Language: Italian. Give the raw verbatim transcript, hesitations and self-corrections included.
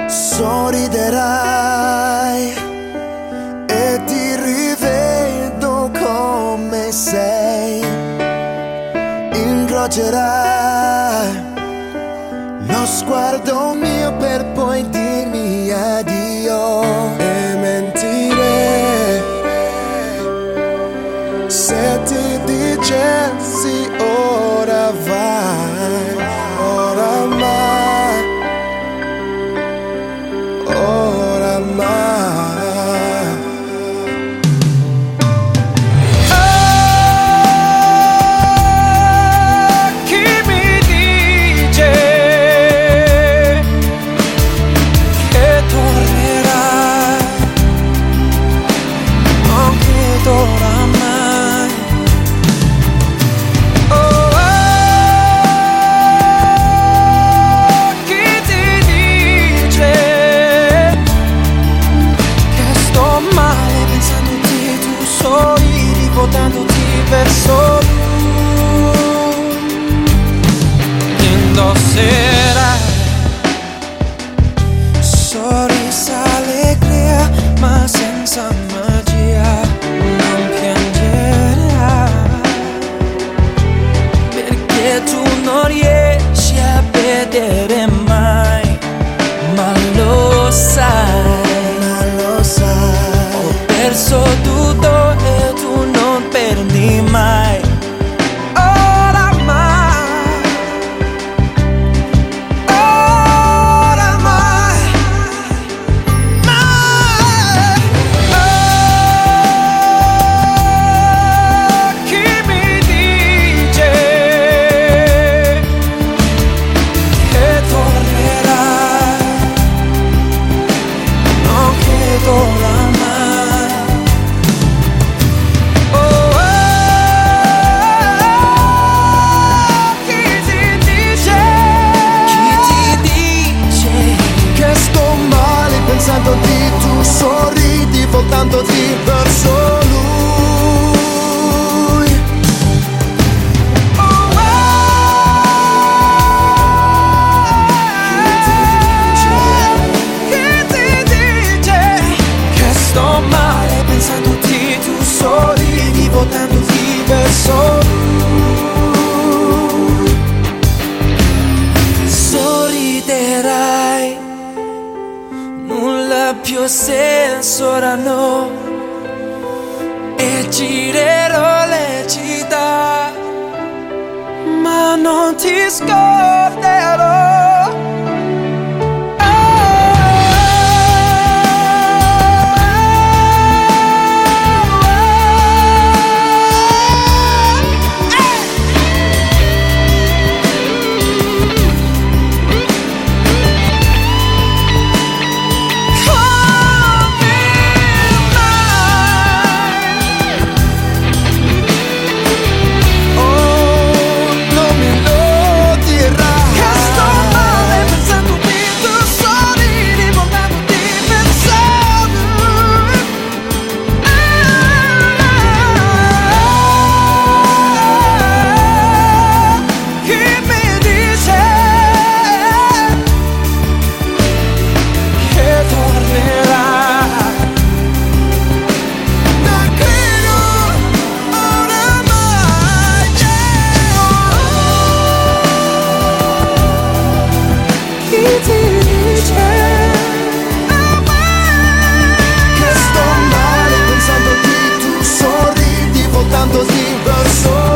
Sorriderai e ti rivedo come sei. Incrocerai lo sguardo mio per poi dirmi addio e mentire se ti dicessi ora vai, oramai, oramai. Votandoti verso lui, indosserai sorrisa allegria ma senza magia, non piangerai perché tu non riesci a vedere mai, ma lo sai, Ma lo sai, ho perso tutto e tu non perdi mai, oramai, oramai, mai. Oh, chi mi dice che tornerai, non credo oramai. Pensandoti tu sorridi, voltandoti verso lui. Oh, oh, chi ti dice Che sto male pensandoti tu sorridi, voltandoti verso lui. Sorriderai, nulla più ha senso ora no, e girerò le città, ma non ti scorderò. che sto male pensandoti tu sorridi, voltandoti verso